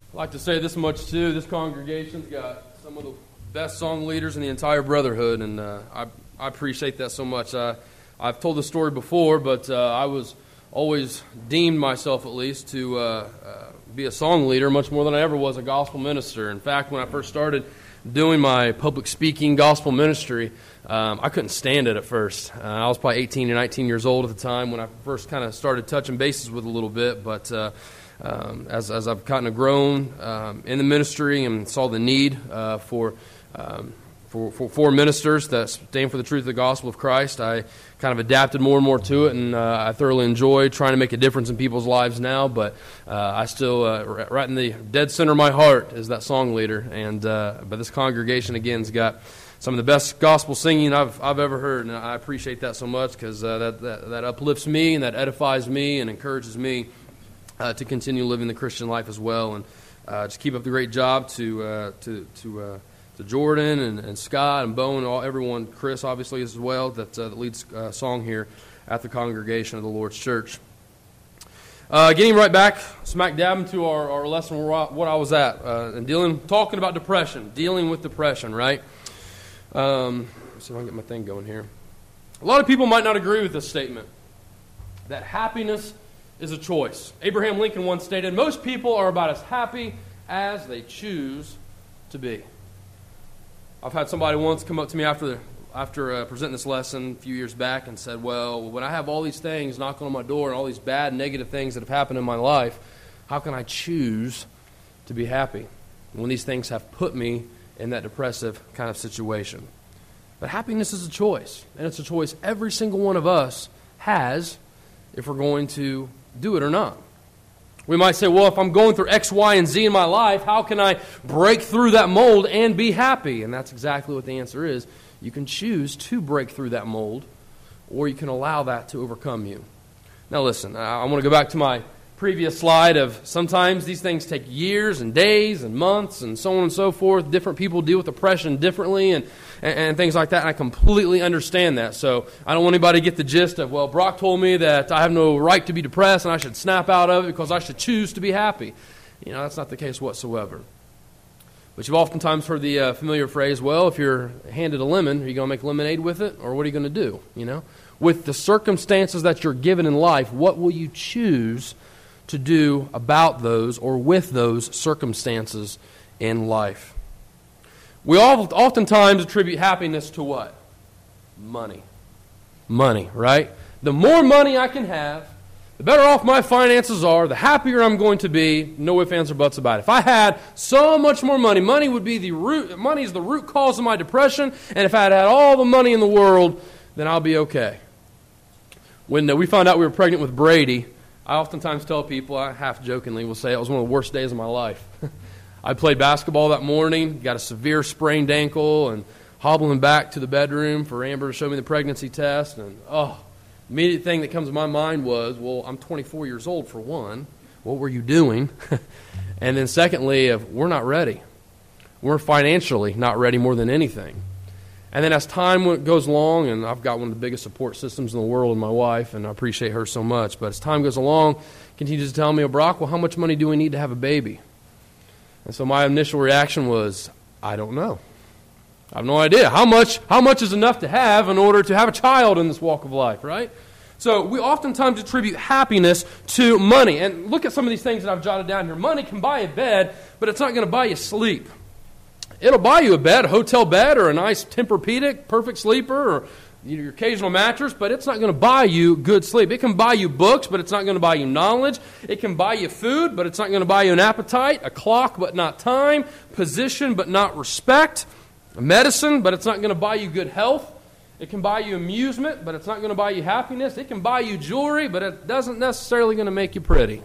I'd like to say this much too. This congregation's got some of the best song leaders in the entire brotherhood, and I appreciate that so much. I've told this story before, but I was always deemed myself, at least, to be a song leader much more than I ever was a gospel minister. In fact, when I first started doing my public speaking gospel ministry, I couldn't stand it at first. I was probably 18 or 19 years old at the time when I first kind of started touching bases with it a little bit, but as I've kind of grown in the ministry and saw the need for ministers that stand for the truth of the gospel of Christ, I kind of adapted more and more to it, and I thoroughly enjoy trying to make a difference in people's lives now, but I still, right in the dead center of my heart is that song leader, and but this congregation, again, has got some of the best gospel singing I've ever heard, and I appreciate that so much because that uplifts me and that edifies me and encourages me to continue living the Christian life as well, and just keep up the great job to Jordan and Scott and Bo and everyone, Chris obviously as well, that leads song here at the congregation of the Lord's Church. Getting right back, smack dab into our lesson what I was at, and talking about depression, dealing with depression, right? Let's see if I can get my thing going here. A lot of people might not agree with this statement, that happiness is a choice. Abraham Lincoln once stated, most people are about as happy as they choose to be. I've had somebody once come up to me after presenting this lesson a few years back and said, well, when I have all these things knocking on my door and all these bad, negative things that have happened in my life, how can I choose to be happy when these things have put me in that depressive kind of situation? But happiness is a choice, and it's a choice every single one of us has if we're going to do it or not. We might say, well, if I'm going through X, Y, and Z in my life, how can I break through that mold and be happy? And that's exactly what the answer is. You can choose to break through that mold, or you can allow that to overcome you. Now listen, I want to go back to my previous slide of sometimes these things take years and days and months and so on and so forth. Different people deal with depression differently and things like that, and I completely understand that. So I don't want anybody to get the gist of, well, Brock told me that I have no right to be depressed and I should snap out of it because I should choose to be happy. You know, that's not the case whatsoever. But you've oftentimes heard the familiar phrase, well, if you're handed a lemon, are you going to make lemonade with it, or what are you going to do? You know, with the circumstances that you're given in life, what will you choose to do about those or with those circumstances in life? We oftentimes attribute happiness to what? Money. Money, right? The more money I can have, the better off my finances are, the happier I'm going to be, no ifs, ands, or buts about it. If I had so much more money, money is the root cause of my depression, and if I had all the money in the world, then I'll be okay. When we found out we were pregnant with Brady, I oftentimes tell people, I half jokingly will say it was one of the worst days of my life. I played basketball that morning, got a severe sprained ankle, and hobbling back to the bedroom for Amber to show me the pregnancy test. And, immediate thing that comes to my mind was, well, I'm 24 years old for one. What were you doing? And then secondly, we're not ready. We're financially not ready more than anything. And then as time goes along, and I've got one of the biggest support systems in the world in my wife, and I appreciate her so much, but as time goes along, continues to tell me, oh, Brock, well, how much money do we need to have a baby? And so my initial reaction was, I don't know. I have no idea. How much is enough to have in order to have a child in this walk of life, right? So we oftentimes attribute happiness to money. And look at some of these things that I've jotted down here. Money can buy a bed, but it's not going to buy you sleep. It'll buy you a bed, a hotel bed, or a nice Tempur-Pedic, perfect sleeper, or your occasional mattress, but it's not going to buy you good sleep. It can buy you books, but it's not going to buy you knowledge. It can buy you food, but it's not going to buy you an appetite, a clock, but not time, position, but not respect, medicine, but it's not going to buy you good health. It can buy you amusement, but it's not going to buy you happiness. It can buy you jewelry, but it doesn't necessarily going to make you pretty.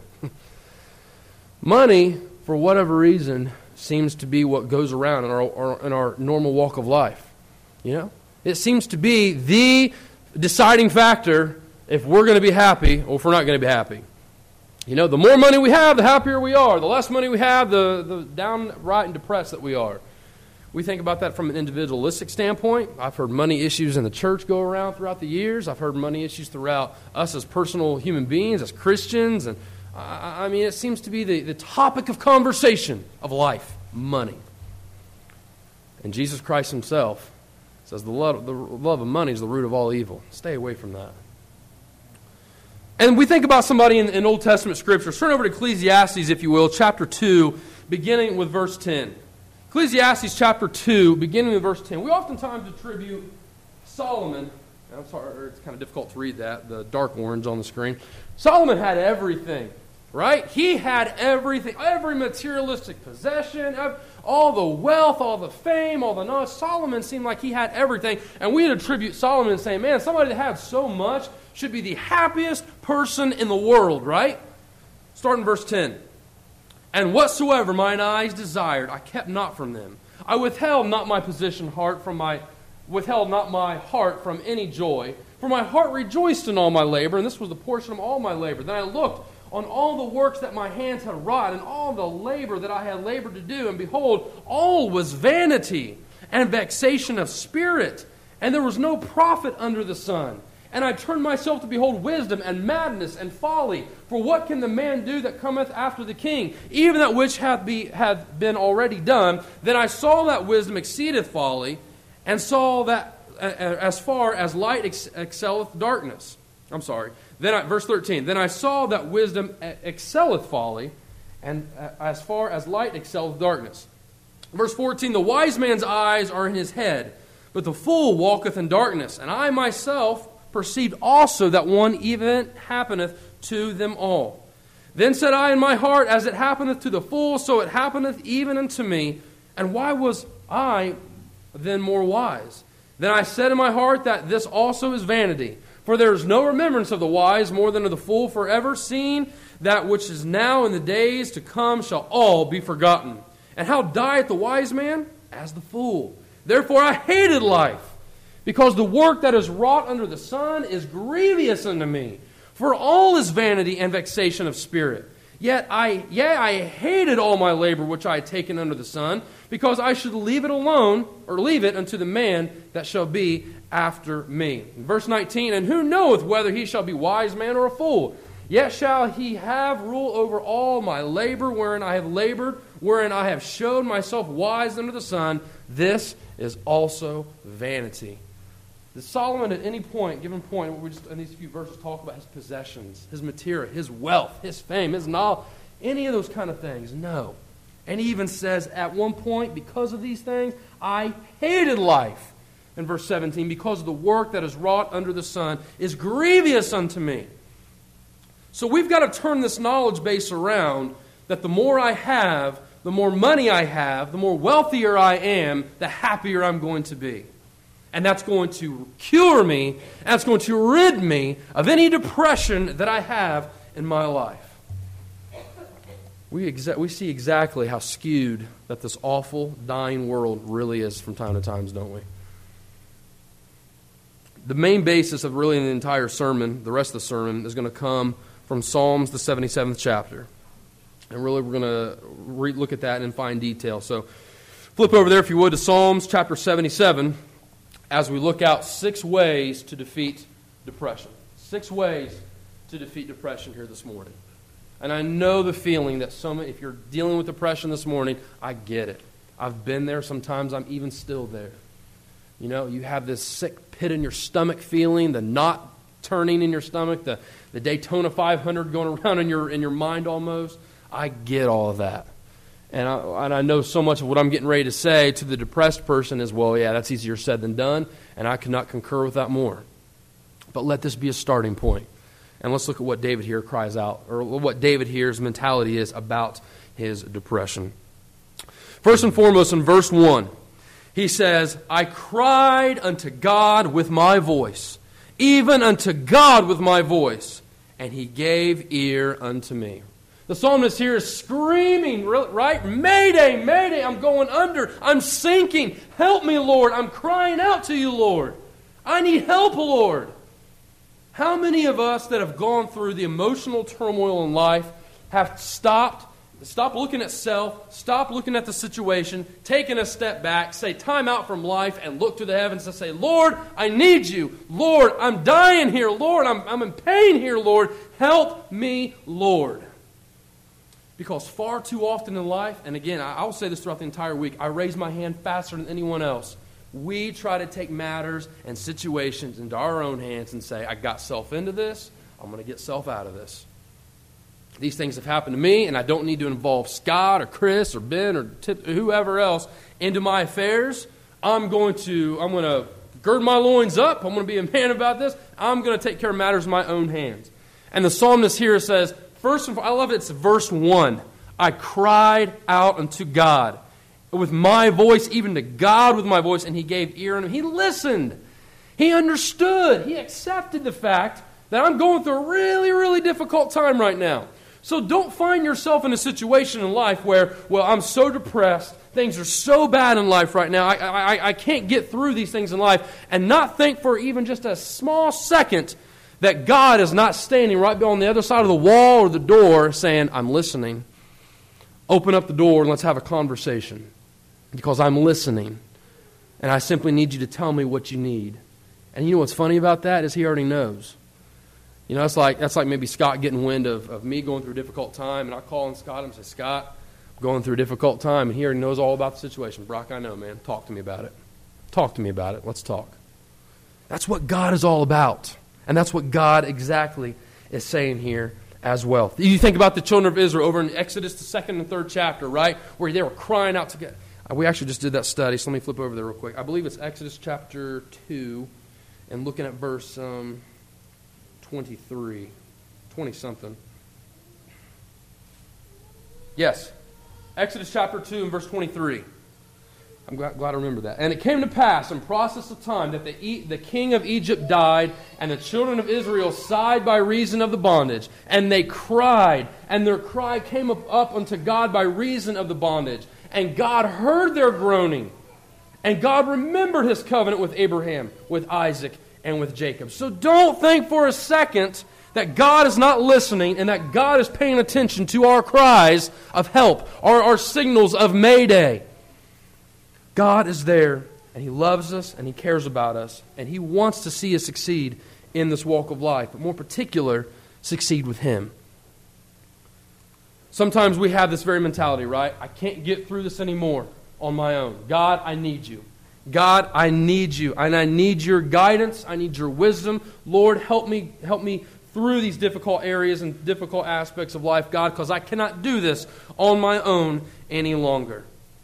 Money, for whatever reason, seems to be what goes around in our normal walk of life. You know? It seems to be the deciding factor if we're going to be happy or if we're not going to be happy. You know, the more money we have, the happier we are. The less money we have, the downright and depressed that we are. We think about that from an individualistic standpoint. I've heard money issues in the church go around throughout the years. I've heard money issues throughout us as personal human beings, as Christians, and I mean, it seems to be the topic of conversation of life, money. And Jesus Christ himself says the love of money is the root of all evil. Stay away from that. And we think about somebody in Old Testament Scripture. Turn over to Ecclesiastes, if you will, chapter 2, beginning with verse 10. Ecclesiastes chapter 2, beginning with verse 10. We oftentimes attribute Solomon, and I'm sorry, it's kind of difficult to read that, the dark orange on the screen. Solomon had everything, right? He had everything, every materialistic possession, all the wealth, all the fame, all the knowledge. Solomon seemed like he had everything, and we'd attribute Solomon saying, man, somebody that had so much should be the happiest person in the world, right? Start in verse 10. And whatsoever mine eyes desired, I kept not from them. I withheld not my heart from any joy, for my heart rejoiced in all my labor, and this was the portion of all my labor. Then I looked on all the works that my hands had wrought, and all the labor that I had labored to do, and behold, all was vanity and vexation of spirit, and there was no profit under the sun. And I turned myself to behold wisdom and madness and folly. For what can the man do that cometh after the king? Even that which hath been already done. Then I saw that wisdom exceedeth folly, and saw that as far as light excelleth darkness. I'm sorry. Verse 13. Then I saw that wisdom excelleth folly, and as far as light excelleth darkness. Verse 14. The wise man's eyes are in his head, but the fool walketh in darkness. And I myself perceived also that one event happeneth to them all. Then said I in my heart, as it happeneth to the fool, so it happeneth even unto me. And why was I then more wise? Then I said in my heart that this also is vanity. For there is no remembrance of the wise more than of the fool forever, seeing that which is now in the days to come shall all be forgotten. And how dieth the wise man? As the fool. Therefore I hated life, because the work that is wrought under the sun is grievous unto me. For all is vanity and vexation of spirit. Yet I hated all my labor which I had taken under the sun, because I should leave it alone, or leave it unto the man that shall be after me. Verse 19, and who knoweth whether he shall be wise man or a fool? Yet shall he have rule over all my labor, wherein I have labored, wherein I have showed myself wise under the sun. This is also vanity. Does Solomon at any point, given point, we just in these few verses talk about his possessions, his material, his wealth, his fame, his knowledge, any of those kind of things? No. And he even says at one point, because of these things, I hated life. In verse 17, because of the work that is wrought under the sun is grievous unto me. So we've got to turn this knowledge base around, that the more I have, the more money I have, the more wealthier I am, the happier I'm going to be. And that's going to cure me, and that's going to rid me of any depression that I have in my life. We see exactly how skewed that this awful, dying world really is from time to time, don't we? The main basis of really the entire sermon, the rest of the sermon, is going to come from Psalms, the 77th chapter. And really we're going to look at that in fine detail. So flip over there, if you would, to Psalms chapter 77, as we look out 6 ways to defeat depression. 6 ways to defeat depression here this morning. And I know the feeling that if you're dealing with depression this morning, I get it. I've been there. Sometimes I'm even still there. You know, you have this sick pit in your stomach feeling, the knot turning in your stomach, the Daytona 500 going around in your mind almost. I get all of that. And I know so much of what I'm getting ready to say to the depressed person is, well, yeah, that's easier said than done, and I cannot concur with that more. But let this be a starting point. And let's look at what David here cries out, or what David here's mentality is about his depression. First and foremost, in verse 1, he says, I cried unto God with my voice, even unto God with my voice, and he gave ear unto me. The psalmist here is screaming, right? Mayday, mayday, I'm going under, I'm sinking. Help me, Lord. I'm crying out to you, Lord. I need help, Lord. How many of us that have gone through the emotional turmoil in life have stopped looking at self, stop looking at the situation, taken a step back, say time out from life, and look to the heavens and say, Lord, I need you. Lord, I'm dying here. Lord, I'm in pain here, Lord. Help me, Lord. Because far too often in life, and again, I'll say this throughout the entire week, I raise my hand faster than anyone else. We try to take matters and situations into our own hands and say, I got self into this, I'm going to get self out of this. These things have happened to me, and I don't need to involve Scott or Chris or Ben or whoever else into my affairs. I'm going to gird my loins up. I'm going to be a man about this. I'm going to take care of matters in my own hands. And the psalmist here says, first of all, I love it, it's verse 1. I cried out unto God with my voice, even to God with my voice, and He gave ear unto me. He listened. He understood. He accepted the fact that I'm going through a really, really difficult time right now. So don't find yourself in a situation in life where, well, I'm so depressed, things are so bad in life right now, I can't get through these things in life, and not think for even just a small second that God is not standing right on the other side of the wall or the door saying, I'm listening. Open up the door and let's have a conversation, because I'm listening, and I simply need you to tell me what you need. And you know what's funny about that is He already knows. You know, that's like maybe Scott getting wind of me going through a difficult time, and I call on Scott and say, Scott, I'm going through a difficult time, and he already knows all about the situation. Brock, I know, man. Talk to me about it. Talk to me about it. Let's talk. That's what God is all about. And that's what God exactly is saying here as well. You think about the children of Israel over in Exodus, the 2nd and 3rd chapter, right? Where they were crying out together. We actually just did that study, so let me flip over there real quick. I believe it's Exodus chapter 2, and looking at verse 23, 20-something. Yes, Exodus chapter 2 and verse 23. I'm glad I remember that. And it came to pass in process of time that the king of Egypt died, and the children of Israel sighed by reason of the bondage. And they cried, and their cry came up unto God by reason of the bondage. And God heard their groaning. And God remembered His covenant with Abraham, with Isaac, and with Jacob. So don't think for a second that God is not listening and that God is paying attention to our cries of help, or our signals of mayday. God is there, and He loves us, and He cares about us, and He wants to see us succeed in this walk of life, but more particular, succeed with Him. Sometimes we have this very mentality, right? I can't get through this anymore on my own. God, I need You. God, I need You, and I need Your guidance. I need Your wisdom. Lord, help me through these difficult areas and difficult aspects of life, God, because I cannot do this on my own any longer.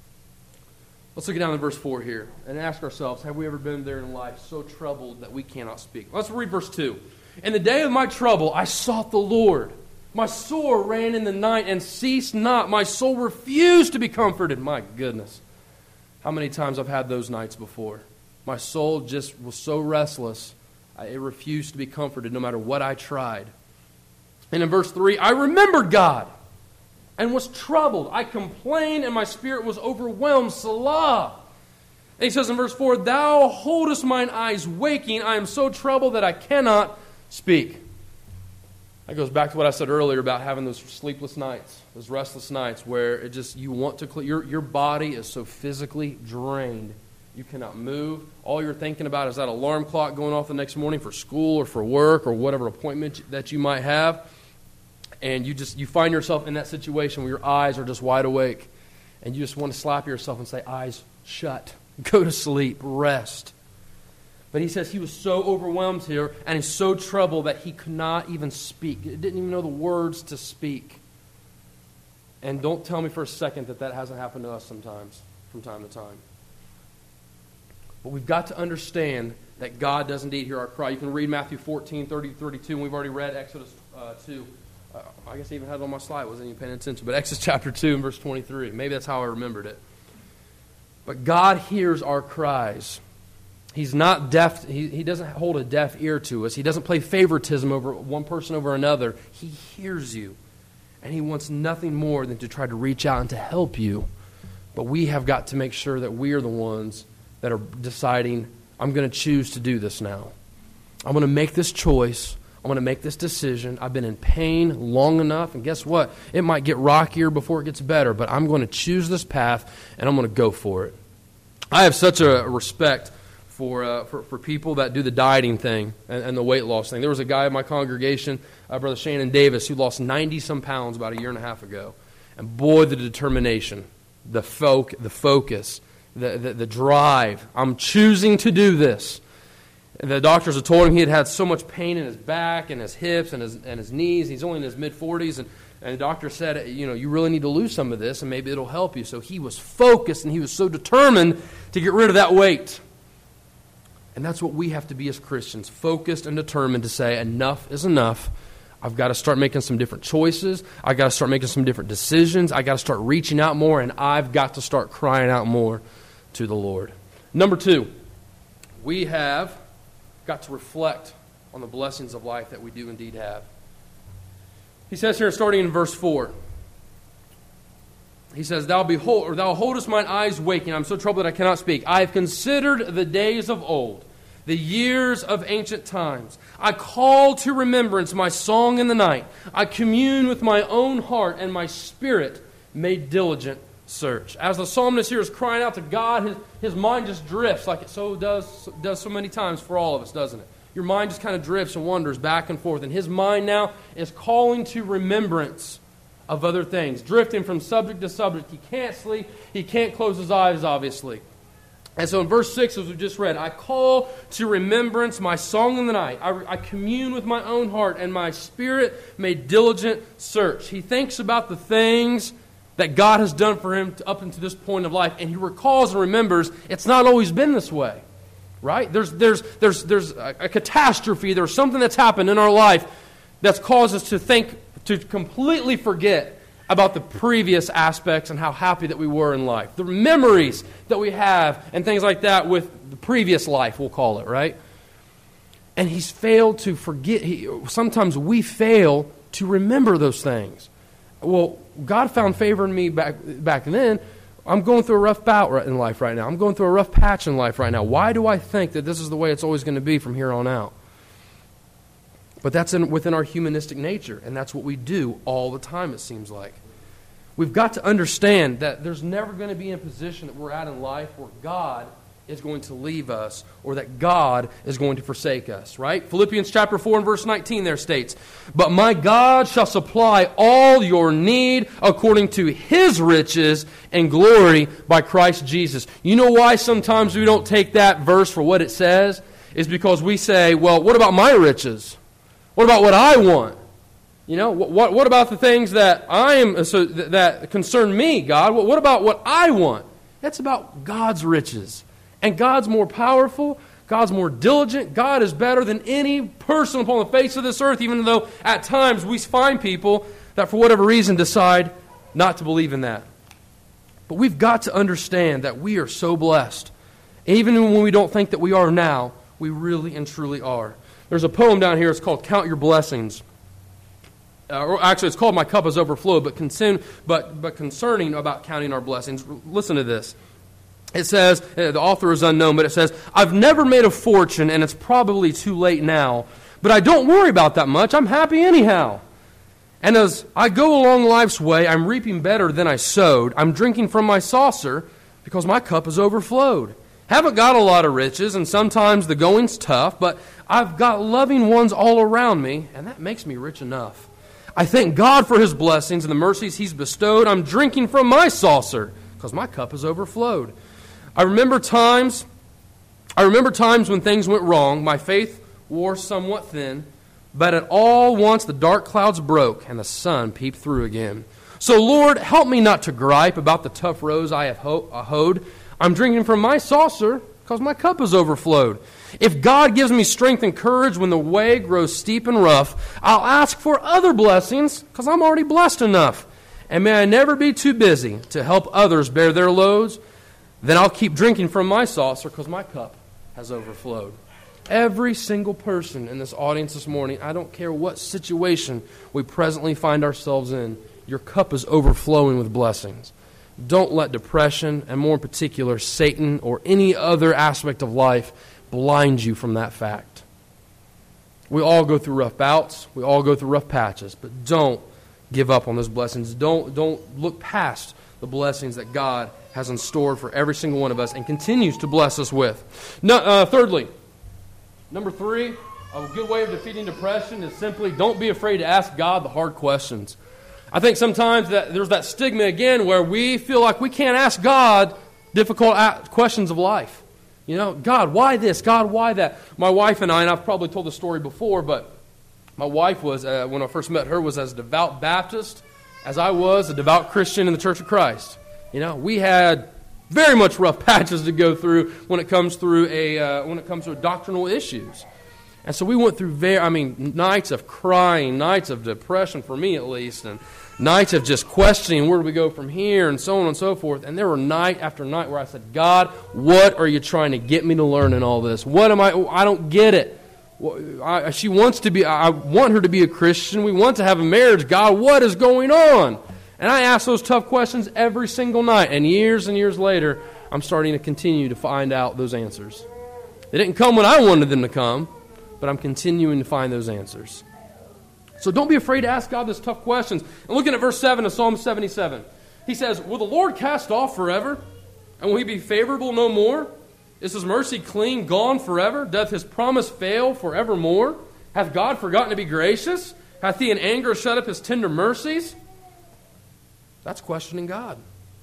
Let's look down at verse 4 here and ask ourselves, have we ever been there in life so troubled that we cannot speak? Let's read verse 2. In the day of my trouble, I sought the Lord. My soul ran in the night and ceased not. My soul refused to be comforted. My goodness. How many times I've had those nights before. My soul just was so restless, it refused to be comforted no matter what I tried. And in verse 3, I remembered God and was troubled. I complained and my spirit was overwhelmed. Selah. And he says in verse 4, Thou holdest mine eyes waking. I am so troubled that I cannot speak. That goes back to what I said earlier about having those sleepless nights, those restless nights where it just, you want to, your body is so physically drained. You cannot move. All you're thinking about is that alarm clock going off the next morning for school or for work or whatever appointment that you might have. And you find yourself in that situation where your eyes are just wide awake. And you just want to slap yourself and say, eyes shut. Go to sleep. Rest. But he says he was so overwhelmed here and he's so troubled that he could not even speak. He didn't even know the words to speak. And don't tell me for a second that hasn't happened to us sometimes, from time to time. But we've got to understand that God does indeed hear our cry. You can read Matthew 14, 30, 32, and we've already read Exodus 2. I guess I even had it on my slide. I wasn't even paying attention. But Exodus chapter 2 and verse 23. Maybe that's how I remembered it. But God hears our cries. He's not deaf. He doesn't hold a deaf ear to us. He doesn't play favoritism over one person over another. He hears you. And He wants nothing more than to try to reach out and to help you. But we have got to make sure that we are the ones that are deciding, I'm going to choose to do this now. I'm going to make this choice. I'm going to make this decision. I've been in pain long enough, and guess what? It might get rockier before it gets better, but I'm going to choose this path, and I'm going to go for it. I have such a respect for people that do the dieting thing and the weight loss thing. There was a guy in my congregation, Brother Shannon Davis, who lost 90-some pounds about a year and a half ago. And boy, the determination, the focus, the drive. I'm choosing to do this. And the doctors had told him he had had so much pain in his back and his hips and his knees. He's only in his mid-40s, and the doctor said, you really need to lose some of this, and maybe it'll help you. So he was focused, and he was so determined to get rid of that weight. And that's what we have to be as Christians, focused and determined to say, enough is enough. I've got to start making some different choices. I've got to start making some different decisions. I've got to start reaching out more, and I've got to start crying out more to the Lord. Number 2, we have got to reflect on the blessings of life that we do indeed have. He says here, starting in verse 4, he says, Thou holdest mine eyes waking. I'm so troubled that I cannot speak. I have considered the days of old, the years of ancient times. I call to remembrance my song in the night. I commune with my own heart, and my spirit made diligent search. As the psalmist here is crying out to God, his mind just drifts like it does so many times for all of us, doesn't it? Your mind just kind of drifts and wanders back and forth. And his mind now is calling to remembrance of other things, drifting from subject to subject. He can't sleep. He can't close his eyes, obviously. And so in verse 6, as we just read, I call to remembrance my song in the night. I commune with my own heart, and my spirit made diligent search. He thinks about the things that God has done for him up until this point of life, and he recalls and remembers it's not always been this way. Right? There's a catastrophe. There's something that's happened in our life that's caused us to completely forget about the previous aspects and how happy that we were in life. The memories that we have and things like that with the previous life, we'll call it, right? And he's failed to forget. Sometimes we fail to remember those things. Well, God found favor in me back then. I'm going through a rough bout in life right now. I'm going through a rough patch in life right now. Why do I think that this is the way it's always going to be from here on out? But that's within our humanistic nature, and that's what we do all the time, it seems like. We've got to understand that there's never going to be in a position that we're at in life where God is going to leave us or that God is going to forsake us, right? Philippians chapter 4 and verse 19 there states, But my God shall supply all your need according to His riches and glory by Christ Jesus. You know why sometimes we don't take that verse for what it says? Is because we say, well, what about my riches? What about what I want? You know, what about the things that that concern me, God? What about what I want? That's about God's riches. And God's more powerful. God's more diligent. God is better than any person upon the face of this earth, even though at times we find people that for whatever reason decide not to believe in that. But we've got to understand that we are so blessed. Even when we don't think that we are now, we really and truly are. There's a poem down here. It's called Count Your Blessings. Or actually, it's called My Cup Has Overflowed, but concerning about counting our blessings, listen to this. It says, the author is unknown, but it says, I've never made a fortune, and it's probably too late now, but I don't worry about that much. I'm happy anyhow. And as I go along life's way, I'm reaping better than I sowed. I'm drinking from my saucer because my cup has overflowed. Haven't got a lot of riches, and sometimes the going's tough, but I've got loving ones all around me, and that makes me rich enough. I thank God for His blessings and the mercies He's bestowed. I'm drinking from my saucer because my cup has overflowed. I remember times when things went wrong. My faith wore somewhat thin, but at all once the dark clouds broke and the sun peeped through again. So Lord, help me not to gripe about the tough rows I have hoed. I'm drinking from my saucer because my cup has overflowed. If God gives me strength and courage when the way grows steep and rough, I'll ask for other blessings because I'm already blessed enough. And may I never be too busy to help others bear their loads. Then I'll keep drinking from my saucer because my cup has overflowed. Every single person in this audience this morning, I don't care what situation we presently find ourselves in, your cup is overflowing with blessings. Don't let depression, and more in particular, Satan or any other aspect of life blind you from that fact. We all go through rough bouts. We all go through rough patches. But don't give up on those blessings. Don't look past the blessings that God has in store for every single one of us and continues to bless us with. Thirdly, number 3, a good way of defeating depression is simply don't be afraid to ask God the hard questions. I think sometimes that there's that stigma again where we feel like we can't ask God difficult questions of life. You know, God, why this? God, why that? My wife and I've probably told the story before, but my wife was, when I first met her, was as devout Baptist as I was a devout Christian in the Church of Christ. You know, we had very much rough patches to go through when it comes to doctrinal issues. And so we went through nights of crying, nights of depression for me at least, and nights of just questioning where do we go from here and so on and so forth. And there were night after night where I said, God, what are you trying to get me to learn in all this? I don't get it. She wants to be, I want her to be a Christian. We want to have a marriage. God, what is going on? And I ask those tough questions every single night. And years later, I'm starting to continue to find out those answers. They didn't come when I wanted them to come, but I'm continuing to find those answers. So don't be afraid to ask God those tough questions. And looking at verse 7 of Psalm 77, he says, will the Lord cast off forever? And will he be favorable no more? Is his mercy clean, gone forever? Doth his promise fail forevermore? Hath God forgotten to be gracious? Hath he in anger shut up his tender mercies? That's questioning God.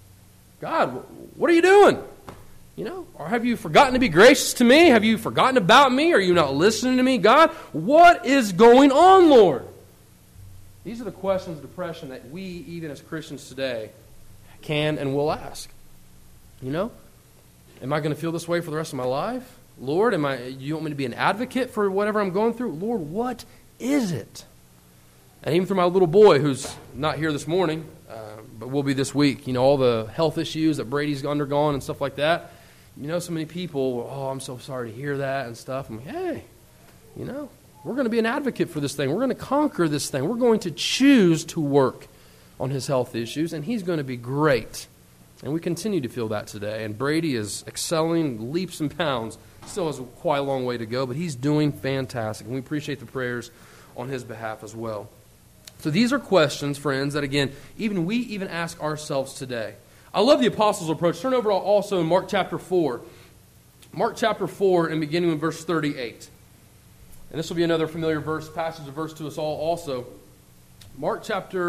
God, what are you doing? You know, or have you forgotten to be gracious to me? Have you forgotten about me? Are you not listening to me? God, what is going on, Lord? These are the questions of depression that we, even as Christians today, can and will ask. You know, am I going to feel this way for the rest of my life? Lord, you want me to be an advocate for whatever I'm going through? Lord, what is it? And even through my little boy, who's not here this morning, but will be this week, you know, all the health issues that Brady's undergone and stuff like that. You know, so many people, I'm so sorry to hear that and stuff. I'm like, hey, you know, we're going to be an advocate for this thing. We're going to conquer this thing. We're going to choose to work on his health issues, and he's going to be great. And we continue to feel that today. And Brady is excelling leaps and bounds. Still has quite a long way to go, but he's doing fantastic. And we appreciate the prayers on his behalf as well. So these are questions, friends, that again, we ask ourselves today. I love the apostles' approach. Turn over also in Mark chapter 4. Mark chapter 4 and beginning with verse 38. And this will be another familiar passage of verse to us all also. I'm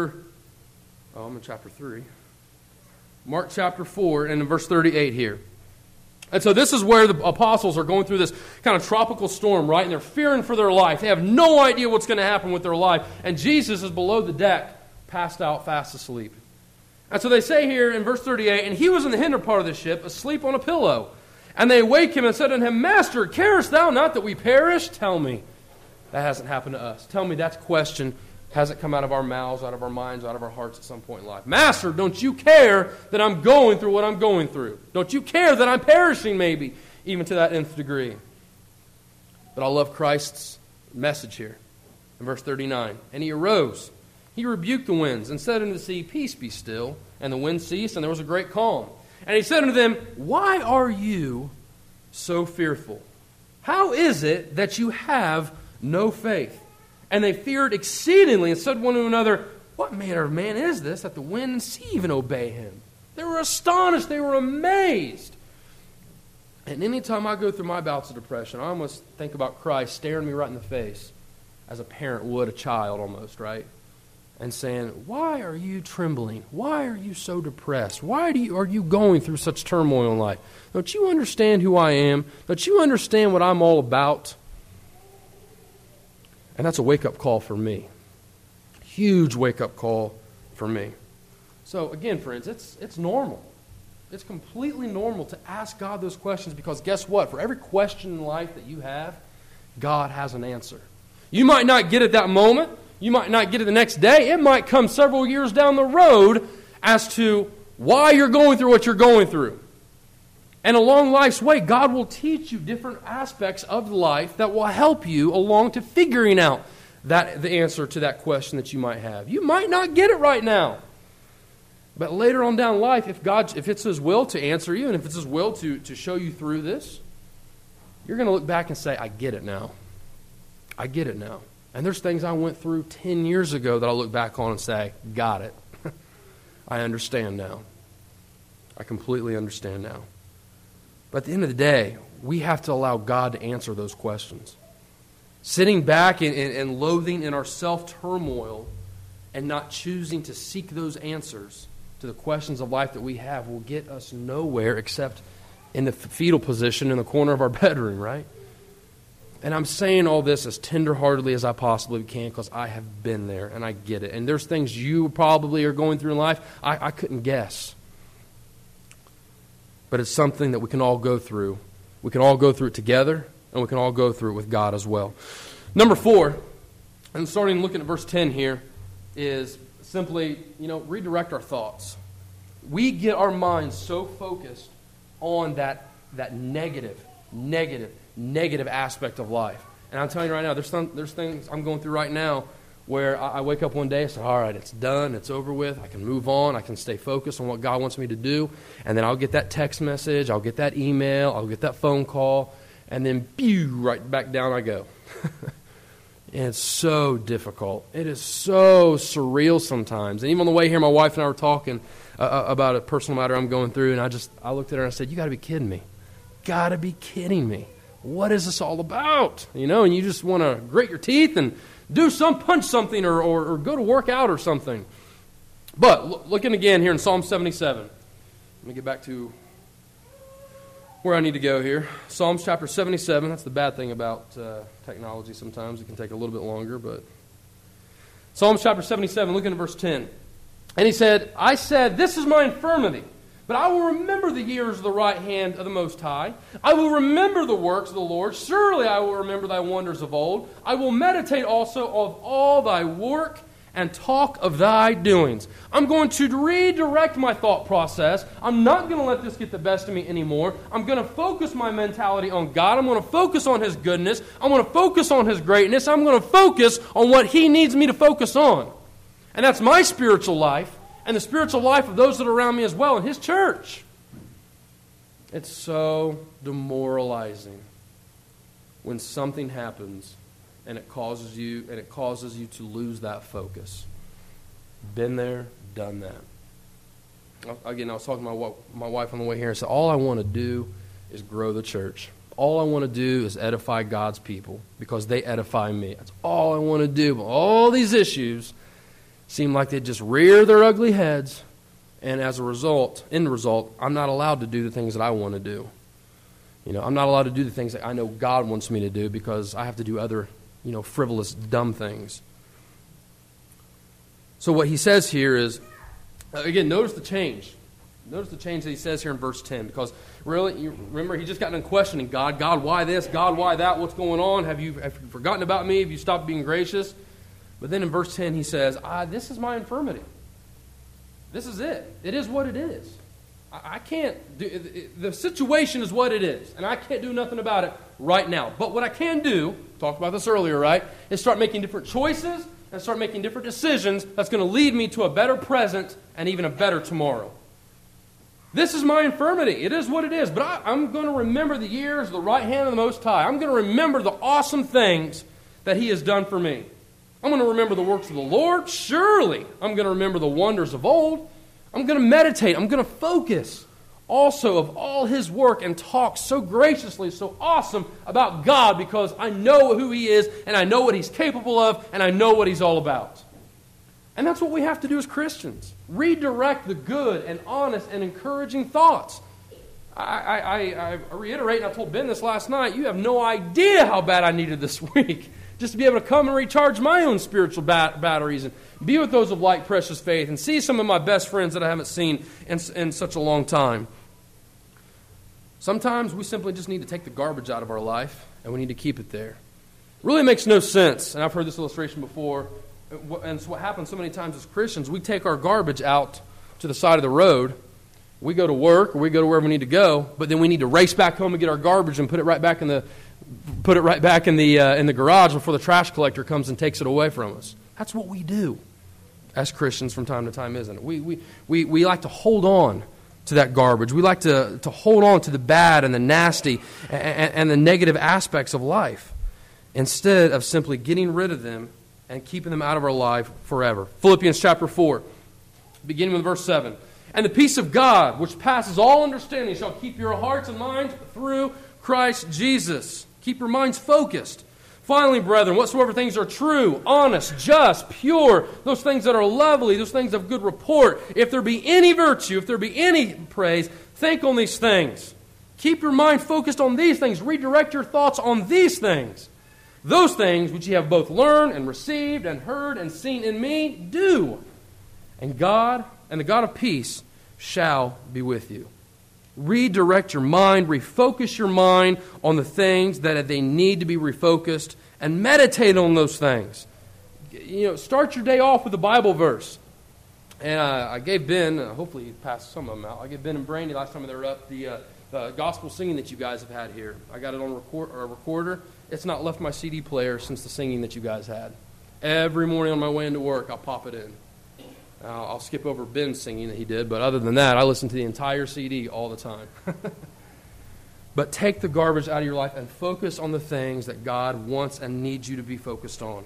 in chapter 3. Mark chapter 4 and in verse 38 here. And so this is where the apostles are going through this kind of tropical storm, right? And they're fearing for their life. They have no idea what's going to happen with their life. And Jesus is below the deck, passed out, fast asleep. And so they say here in verse 38, and he was in the hinder part of the ship, asleep on a pillow. And they wake him and said unto him, Master, carest thou not that we perish? Tell me. That hasn't happened to us. Tell me that question hasn't come out of our mouths, out of our minds, out of our hearts at some point in life. Master, don't you care that I'm going through what I'm going through? Don't you care that I'm perishing maybe, even to that nth degree? But I love Christ's message here in verse 39. And he arose. He rebuked the winds and said unto the sea, Peace, be still. And the wind ceased, and there was a great calm. And he said unto them, Why are you so fearful? How is it that you have no faith? And they feared exceedingly and said one to another, What manner of man is this, that the wind and sea even obey him? They were astonished. They were amazed. And anytime I go through my bouts of depression, I almost think about Christ staring me right in the face, as a parent would a child almost, right? And saying, Why are you trembling? Why are you so depressed? Why are you going through such turmoil in life? Don't you understand who I am? Don't you understand what I'm all about? And that's a wake-up call for me. Huge wake-up call for me. So again, friends, it's normal. It's completely normal to ask God those questions because guess what? For every question in life that you have, God has an answer. You might not get it that moment. You might not get it the next day. It might come several years down the road as to why you're going through what you're going through. And along life's way, God will teach you different aspects of life that will help you along to figuring out the answer to that question that you might have. You might not get it right now. But later on down life, if it's His will to answer you and if it's His will to show you through this, you're going to look back and say, I get it now. I get it now. And there's things I went through 10 years ago that I'll look back on and say, got it. I understand now. I completely understand now. But at the end of the day, we have to allow God to answer those questions. Sitting back and loathing in our self-turmoil and not choosing to seek those answers to the questions of life that we have will get us nowhere except in the fetal position in the corner of our bedroom, right? And I'm saying all this as tenderheartedly as I possibly can because I have been there and I get it. And there's things you probably are going through in life I couldn't guess. But it's something that we can all go through. We can all go through it together, and we can all go through it with God as well. Number 4, and starting looking at verse 10 here, is simply, redirect our thoughts. We get our minds so focused on that negative aspect of life. And I'm telling you right now, there's things I'm going through right now where I wake up one day and say, all right, it's done, it's over with, I can move on, I can stay focused on what God wants me to do, and then I'll get that text message, I'll get that email, I'll get that phone call, and then right back down I go. And it's so difficult. It is so surreal sometimes. And even on the way here, my wife and I were talking about a personal matter I'm going through, and I looked at her and I said, you got to be kidding me. Got to be kidding me. What is this all about? And you just want to grit your teeth and punch something or go to work out or something. But looking again here in Psalm 77. Let me get back to where I need to go here. Psalms chapter 77. That's the bad thing about technology sometimes. It can take a little bit longer. But Psalms chapter 77, looking at verse 10. And he said, I said, this is my infirmity, but I will remember the years of the right hand of the Most High. I will remember the works of the Lord. Surely I will remember thy wonders of old. I will meditate also of all thy work and talk of thy doings. I'm going to redirect my thought process. I'm not going to let this get the best of me anymore. I'm going to focus my mentality on God. I'm going to focus on His goodness. I'm going to focus on His greatness. I'm going to focus on what He needs me to focus on. And that's my spiritual life and the spiritual life of those that are around me as well in His church. It's so demoralizing when something happens and it causes you to lose that focus. Been there, done that. Again, I was talking to my wife on the way here and said, all I want to do is grow the church. All I want to do is edify God's people because they edify me. That's all I want to do. But all these issues seem like they just rear their ugly heads, and as a result, I'm not allowed to do the things that I want to do. I'm not allowed to do the things that I know God wants me to do because I have to do other frivolous, dumb things. So what he says here is, again, notice the change. Notice the change that he says here in verse 10. Because really, you remember, he just got in questioning God. God, why this? God, why that? What's going on? Have you forgotten about me? Have you stopped being gracious? But then in verse 10 he says, this is my infirmity. This is it. It is what it is. I can't do, the situation is what it is, and I can't do nothing about it right now. But what I can do, talked about this earlier, right, is start making different choices and start making different decisions that's going to lead me to a better present and even a better tomorrow. This is my infirmity. It is what it is. But I'm going to remember the years of the right hand of the Most High. I'm going to remember the awesome things that He has done for me. I'm going to remember the works of the Lord. Surely I'm going to remember the wonders of old. I'm going to meditate. I'm going to focus also of all His work and talk so graciously, so awesome about God because I know who He is and I know what He's capable of and I know what He's all about. And that's what we have to do as Christians. Redirect the good and honest and encouraging thoughts. I reiterate, and I told Ben this last night, you have no idea how bad I needed this week just to be able to come and recharge my own spiritual batteries and be with those of like precious faith and see some of my best friends that I haven't seen in such a long time. Sometimes we simply just need to take the garbage out of our life and we need to keep it there. It really makes no sense, and I've heard this illustration before, and it's what happens so many times as Christians. We take our garbage out to the side of the road. We go to work or we go to wherever we need to go, but then we need to race back home and get our garbage and put it right back in the garage before the trash collector comes and takes it away from us. That's what we do as Christians from time to time, isn't it? We like to hold on to that garbage. We like to hold on to the bad and the nasty and the negative aspects of life instead of simply getting rid of them and keeping them out of our life forever. Philippians chapter 4, beginning with verse 7. And the peace of God, which passes all understanding, shall keep your hearts and minds through Christ Jesus. Keep your minds focused. Finally, brethren, whatsoever things are true, honest, just, pure, those things that are lovely, those things of good report, if there be any virtue, if there be any praise, think on these things. Keep your mind focused on these things. Redirect your thoughts on these things. Those things which ye have both learned and received and heard and seen in me, do. And God, and the God of peace, shall be with you. Redirect your mind, refocus your mind on the things that they need to be refocused, and meditate on those things. Start your day off with a Bible verse. And I gave Ben, hopefully he passed some of them out, I gave Ben and Brandy last time they were up the gospel singing that you guys have had here. I got it on a recorder. It's not left my CD player since the singing that you guys had. Every morning on my way into work, I'll pop it in. I'll skip over Ben's singing that he did, but other than that, I listen to the entire CD all the time. But take the garbage out of your life and focus on the things that God wants and needs you to be focused on.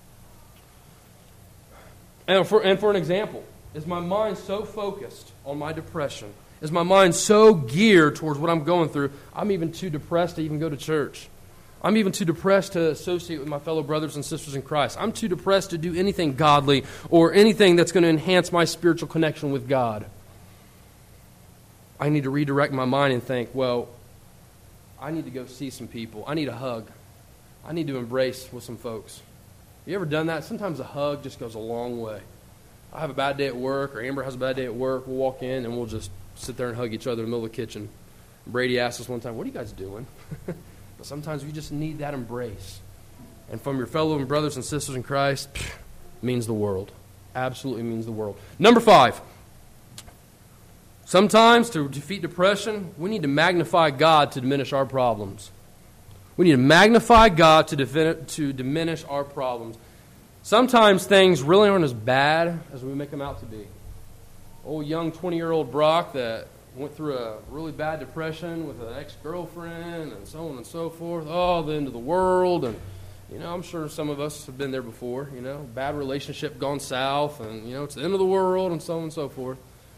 And for an example, is my mind so focused on my depression? Is my mind so geared towards what I'm going through, I'm even too depressed to even go to church? I'm even too depressed to associate with my fellow brothers and sisters in Christ. I'm too depressed to do anything godly or anything that's going to enhance my spiritual connection with God. I need to redirect my mind and think, well, I need to go see some people. I need a hug. I need to embrace with some folks. You ever done that? Sometimes a hug just goes a long way. I have a bad day at work, or Amber has a bad day at work. We'll walk in and we'll just sit there and hug each other in the middle of the kitchen. Brady asked us one time, what are you guys doing? But sometimes you just need that embrace. And from your fellow brothers and sisters in Christ, means the world. Absolutely means the world. Number 5. Sometimes to defeat depression, we need to magnify God to diminish our problems. We need to magnify God to diminish our problems. Sometimes things really aren't as bad as we make them out to be. Old young 20-year-old Brock that went through a really bad depression with an ex-girlfriend and so on and so forth. Oh, the end of the world. And, I'm sure some of us have been there before. Bad relationship gone south and, it's the end of the world and so on and so forth.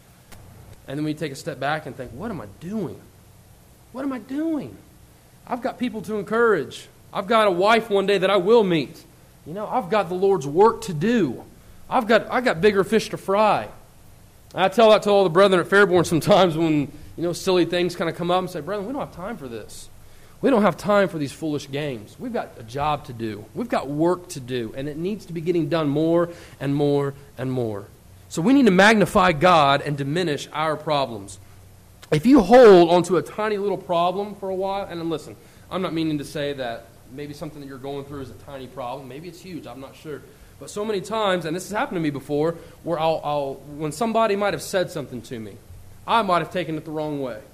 And then we take a step back and think, what am I doing? What am I doing? I've got people to encourage. I've got a wife one day that I will meet. I've got the Lord's work to do. I got bigger fish to fry. I tell that to all the brethren at Fairborn sometimes when, silly things kind of come up and say, brethren, we don't have time for this. We don't have time for these foolish games. We've got a job to do. We've got work to do, and it needs to be getting done more and more and more. So we need to magnify God and diminish our problems. If you hold onto a tiny little problem for a while, and then listen, I'm not meaning to say that maybe something that you're going through is a tiny problem. Maybe it's huge. I'm not sure. But so many times, and this has happened to me before, where when somebody might have said something to me, I might have taken it the wrong way.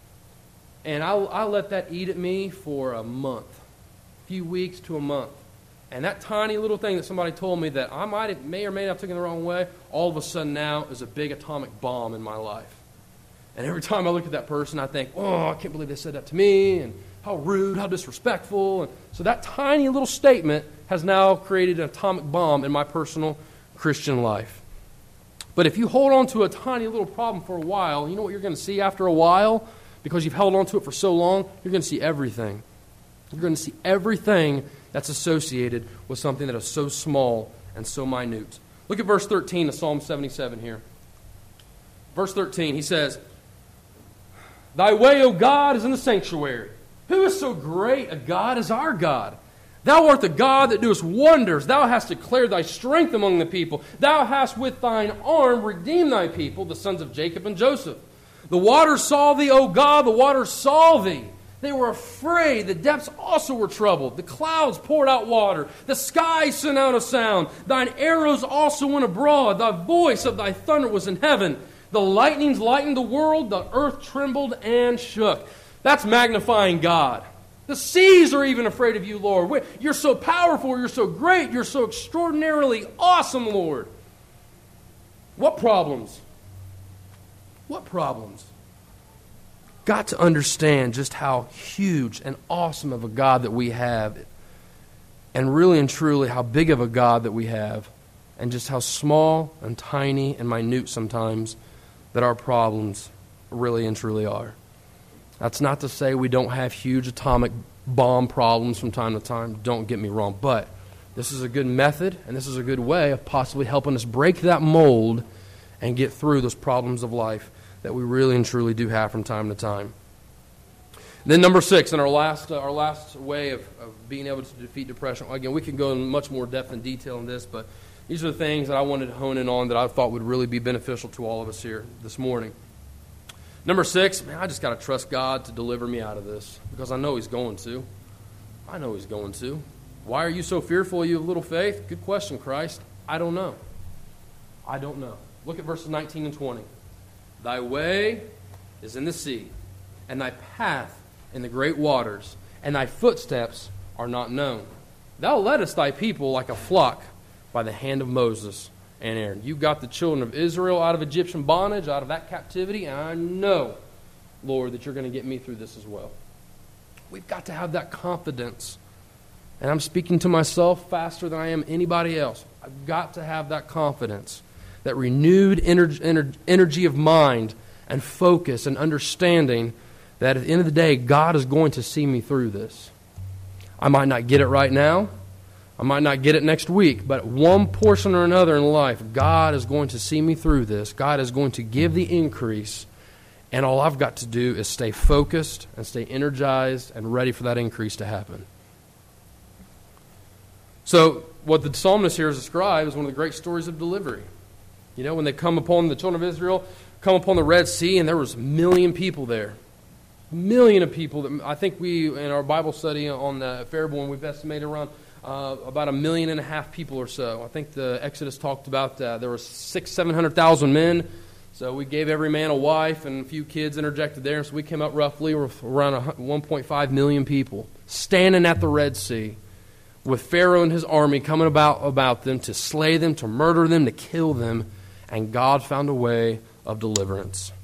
And I let that eat at me for a month, a few weeks to a month. And that tiny little thing that somebody told me that I may or may not have taken the wrong way, all of a sudden now is a big atomic bomb in my life. And every time I look at that person, I think, oh, I can't believe they said that to me, and how rude, how disrespectful. And so that tiny little statement has now created an atomic bomb in my personal Christian life. But if you hold on to a tiny little problem for a while, you know what you're going to see after a while? Because you've held on to it for so long, you're going to see everything. You're going to see everything that's associated with something that is so small and so minute. Look at verse 13 of Psalm 77 here. Verse 13, he says, Thy way, O God, is in the sanctuary. Who is so great a God as our God? Thou art the God that doest wonders. Thou hast declared thy strength among the people. Thou hast with thine arm redeemed thy people, the sons of Jacob and Joseph. The waters saw thee, O God, the waters saw thee. They were afraid. The depths also were troubled. The clouds poured out water. The skies sent out a sound. Thine arrows also went abroad. The voice of thy thunder was in heaven. The lightnings lightened the world. The earth trembled and shook. That's magnifying God. The seas are even afraid of you, Lord. You're so powerful. You're so great. You're so extraordinarily awesome, Lord. What problems? What problems? Got to understand just how huge and awesome of a God that we have, and really and truly how big of a God that we have, and just how small and tiny and minute sometimes that our problems really and truly are. That's not to say we don't have huge atomic bomb problems from time to time. Don't get me wrong. But this is a good method, and this is a good way of possibly helping us break that mold and get through those problems of life that we really and truly do have from time to time. Then number 6, and our last way of being able to defeat depression. Again, we can go in much more depth and detail in this, but these are the things that I wanted to hone in on that I thought would really be beneficial to all of us here this morning. Number 6, man, I just got to trust God to deliver me out of this because I know He's going to. I know He's going to. Why are you so fearful, you of little faith? Good question, Christ. I don't know. I don't know. Look at verses 19 and 20. Thy way is in the sea, and thy path in the great waters, and thy footsteps are not known. Thou leddest thy people like a flock by the hand of Moses and Aaron. You got the children of Israel out of Egyptian bondage, out of that captivity, and I know, Lord, that you're going to get me through this as well. We've got to have that confidence. And I'm speaking to myself faster than I am anybody else. I've got to have that confidence, that renewed energy of mind and focus and understanding that at the end of the day, God is going to see me through this. I might not get it right now. I might not get it next week. But one portion or another in life, God is going to see me through this. God is going to give the increase. And all I've got to do is stay focused and stay energized and ready for that increase to happen. So what the psalmist here has described is one of the great stories of delivery. You know, when they come upon the children of Israel, come upon the Red Sea, and there was 1 million people there. 1 million of people. That I think we, in our Bible study on the Fairborn, we've estimated around about 1.5 million people or so. I think the Exodus talked about there were 700,000 men. So we gave every man a wife and a few kids interjected there. So we came up roughly around 1.5 million people standing at the Red Sea with Pharaoh and his army coming about them to slay them, to murder them, to kill them. And God found a way of deliverance.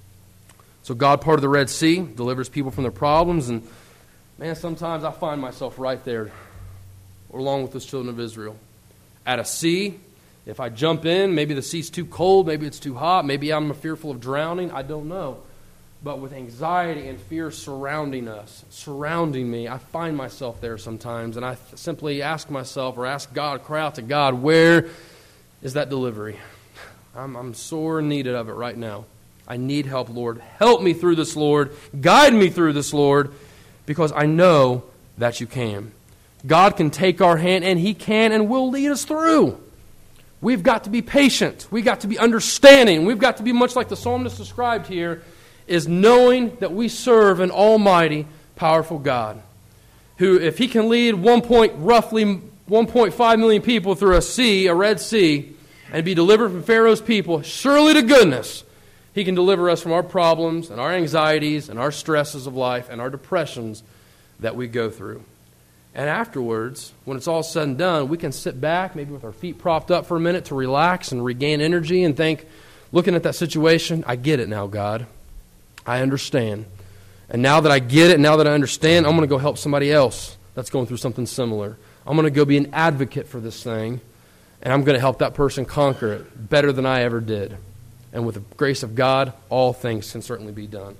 So God parted the Red Sea, delivers people from their problems. And man, sometimes I find myself right there along with those children of Israel. At a sea, if I jump in, maybe the sea's too cold, maybe it's too hot, maybe I'm fearful of drowning, I don't know. But with anxiety and fear surrounding us, surrounding me, I find myself there sometimes, and I simply ask myself or ask God, cry out to God, where is that delivery? I'm sore in need of it right now. I need help, Lord. Help me through this, Lord. Guide me through this, Lord, because I know that you can. God can take our hand, and He can and will lead us through. We've got to be patient. We've got to be understanding. We've got to be much like the psalmist described here, is knowing that we serve an almighty, powerful God, who, if He can lead roughly 1.5 million people through a Red Sea, and be delivered from Pharaoh's people, surely to goodness, He can deliver us from our problems and our anxieties and our stresses of life and our depressions that we go through. And afterwards, when it's all said and done, we can sit back, maybe with our feet propped up for a minute to relax and regain energy and think, looking at that situation, I get it now, God. I understand. And now that I get it, now that I understand, I'm going to go help somebody else that's going through something similar. I'm going to go be an advocate for this thing, and I'm going to help that person conquer it better than I ever did. And with the grace of God, all things can certainly be done.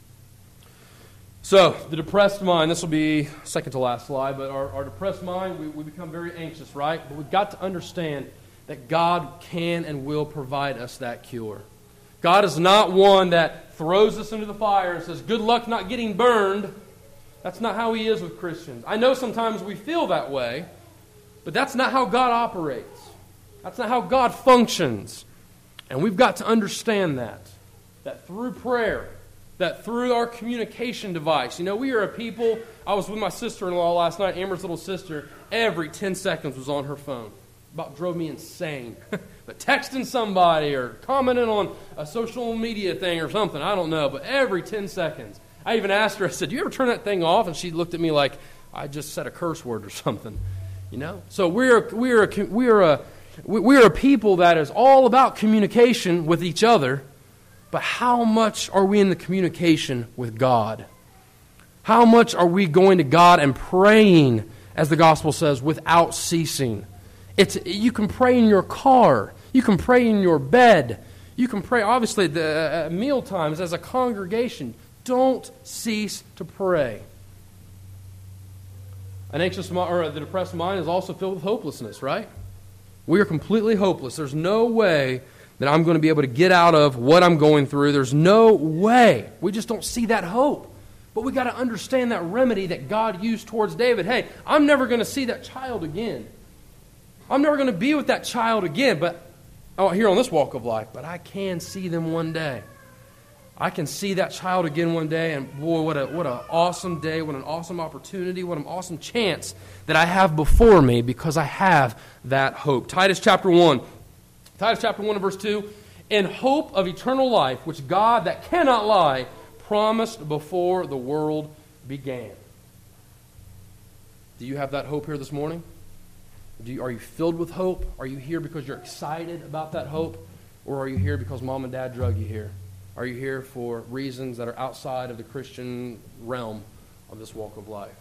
So, the depressed mind, this will be second to last slide, but our depressed mind, we become very anxious, right? But we've got to understand that God can and will provide us that cure. God is not one that throws us into the fire and says, good luck not getting burned. That's not how He is with Christians. I know sometimes we feel that way, but that's not how God operates. That's not how God functions. And we've got to understand that through prayer, that through our communication device. You know, we are a people, I was with my sister-in-law last night, Amber's little sister, every 10 seconds was on her phone. About drove me insane. But texting somebody or commenting on a social media thing or something, I don't know, but every 10 seconds. I even asked her, I said, do you ever turn that thing off? And she looked at me like I just said a curse word or something. You know? So we're a people that is all about communication with each other. But how much are we in the communication with God? How much are we going to God and praying, as the gospel says, without ceasing? You can pray in your car. You can pray in your bed. You can pray, obviously, at meal times as a congregation. Don't cease to pray. An anxious mind, or the depressed mind is also filled with hopelessness, right? We are completely hopeless. There's no way that I'm going to be able to get out of what I'm going through. There's no way. We just don't see that hope. But we got to understand that remedy that God used towards David. Hey, I'm never going to see that child again. I'm never going to be with that child again, but here on this walk of life, but I can see them one day. I can see that child again one day, and boy, what an awesome day, what an awesome opportunity, what an awesome chance that I have before me because I have that hope. Titus chapter 1 and verse 2, in hope of eternal life, which God that cannot lie promised before the world began. Do you have that hope here this morning? Are you filled with hope? Are you here because you're excited about that hope? Or are you here because mom and dad drug you here? Are you here for reasons that are outside of the Christian realm of this walk of life?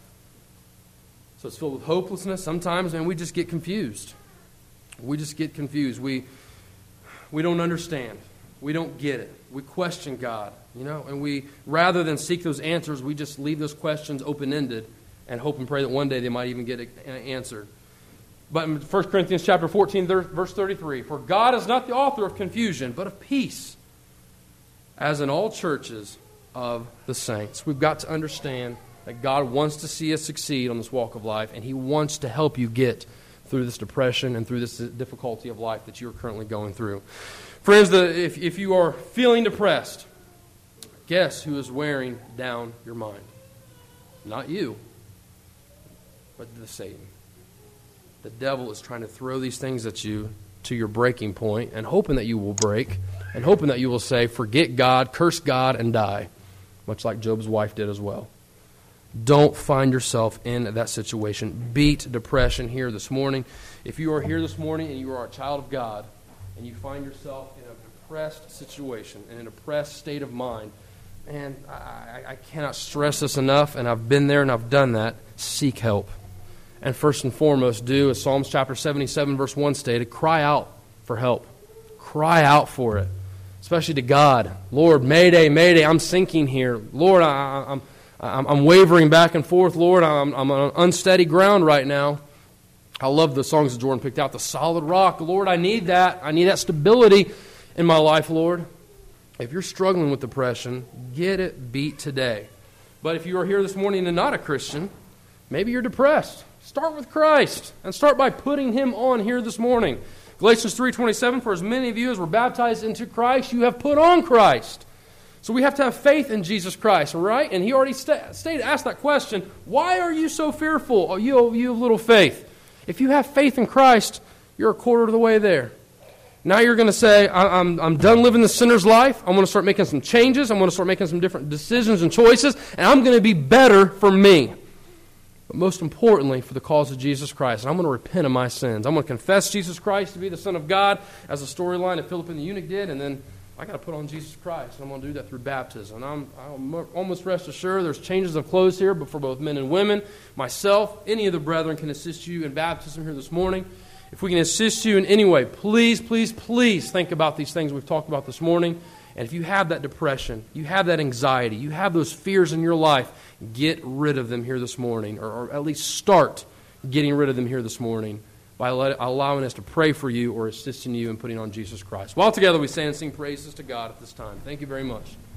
So it's filled with hopelessness. Sometimes, man, we just get confused. We just get confused. We don't understand. We don't get it. We question God, and we, rather than seek those answers, we just leave those questions open-ended and hope and pray that one day they might even get answered. But in 1 Corinthians chapter 14, verse 33, for God is not the author of confusion, but of peace, as in all churches of the saints. We've got to understand that God wants to see us succeed on this walk of life, and He wants to help you get through this depression and through this difficulty of life that you're currently going through. Friends, if you are feeling depressed, guess who is wearing down your mind? Not you, but the Satan. The devil is trying to throw these things at you to your breaking point and hoping that you will break and hoping that you will say, forget God, curse God, and die, much like Job's wife did as well. Don't find yourself in that situation. Beat depression here this morning. If you are here this morning and you are a child of God and you find yourself in a depressed situation, in a depressed state of mind, and I cannot stress this enough, and I've been there and I've done that, seek help. And first and foremost, do as Psalms chapter 77, verse 1 stated, cry out for help. Cry out for it, especially to God. Lord, mayday, mayday, I'm sinking here. Lord, I'm wavering back and forth. Lord, I'm on unsteady ground right now. I love the songs that Jordan picked out, the solid rock. Lord, I need that. I need that stability in my life, Lord. If you're struggling with depression, get it beat today. But if you are here this morning and not a Christian, maybe you're depressed. Start with Christ and start by putting Him on here this morning. Galatians 3:27, for as many of you as were baptized into Christ, you have put on Christ. So we have to have faith in Jesus Christ, all right? And he already asked that question, why are you so fearful, oh, you of little faith? If you have faith in Christ, you're a quarter of the way there. Now you're going to say, I'm done living the sinner's life. I'm going to start making some changes. I'm going to start making some different decisions and choices, and I'm going to be better for me. But most importantly, for the cause of Jesus Christ. And I'm going to repent of my sins. I'm going to confess Jesus Christ to be the Son of God, as the storyline that Philip and the eunuch did, and then I got to put on Jesus Christ, and I'm going to do that through baptism. And I'm almost rest assured there's changes of clothes here, but for both men and women, myself, any of the brethren can assist you in baptism here this morning. If we can assist you in any way, please, please, please think about these things we've talked about this morning. And if you have that depression, you have that anxiety, you have those fears in your life, get rid of them here this morning, or at least start getting rid of them here this morning by allowing us to pray for you or assisting you in putting on Jesus Christ. While together we stand and sing praises to God at this time. Thank you very much.